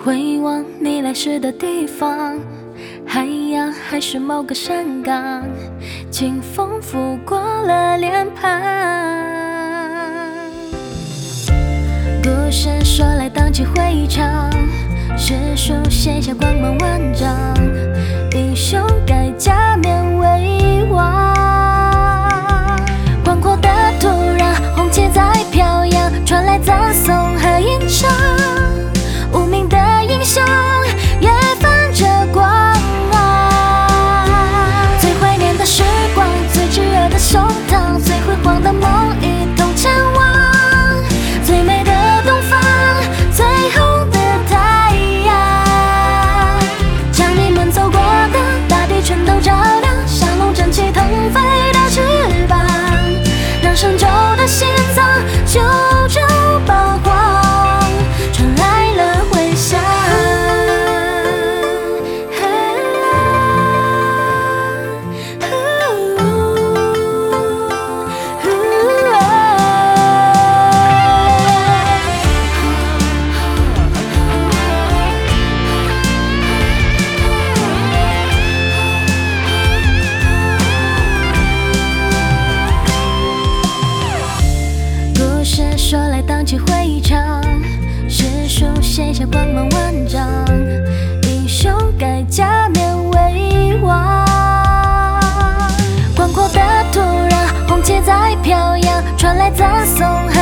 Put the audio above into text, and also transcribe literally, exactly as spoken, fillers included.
回望你来时的地方，海洋还是某个山岗，清风拂过了脸庞。故事说来荡气回肠，诗书写下光芒万丈，英雄盖假面为王。广阔的土壤，红旗在飘扬，传来赞颂和吟唱。无名的英雄也泛着光啊！最怀念的时光，最炙热的胸膛，最辉煌的梦一同前往。最美的东方，最红的太阳，将你们走过的大地全都照亮，像龙振起腾飞的翅膀，让深州的心脏久久爆慌，传来了回响。故事说来荡气回肠，诗书写下光芒万丈，英雄盖假面为王。广阔的土壤，红旗在飘扬，传来赞颂